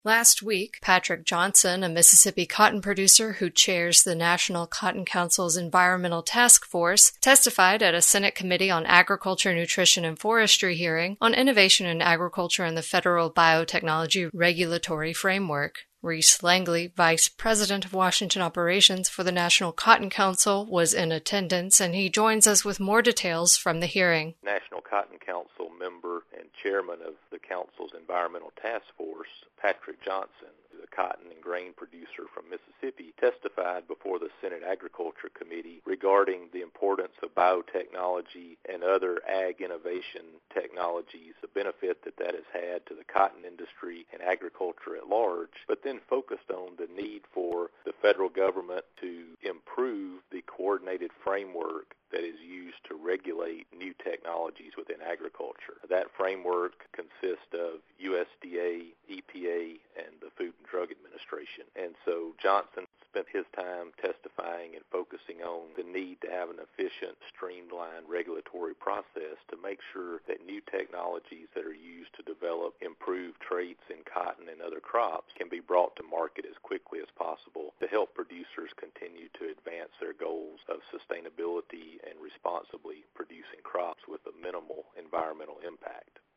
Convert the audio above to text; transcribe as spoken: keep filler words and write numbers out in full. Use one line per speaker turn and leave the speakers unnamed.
Last week, Patrick Johnson, a Mississippi cotton producer who chairs the National Cotton Council's Environmental Task Force, testified at a Senate Committee on Agriculture, Nutrition, and Forestry hearing on innovation in agriculture and the federal biotechnology regulatory framework. Reese Langley, Vice President of Washington Operations for the National Cotton Council, was in attendance, and he joins us with more details from the hearing.
National Cotton Council member and chairman of the Council's Environmental Task Force, Patrick Johnson, a cotton and grain producer from Mississippi, testified before the Senate Agriculture Committee regarding the importance of biotechnology and other ag innovation technologies, the benefit that that has had to the cotton industry and agriculture at large, but then focused on the need for the federal government to improve the coordinated framework that is used to regulate new technologies within agriculture. That framework consists of U S D A, E P A, and the Food and Drug Administration. And so Johnson spent his time testifying and focusing on the need to have an efficient, streamlined regulatory process to make sure that new technologies that are used to develop improved traits in cotton and other crops can be brought to market as quickly as possible to help producers continue to advance their goals of sustainability and responsibly producing crops with a minimal environmental impact.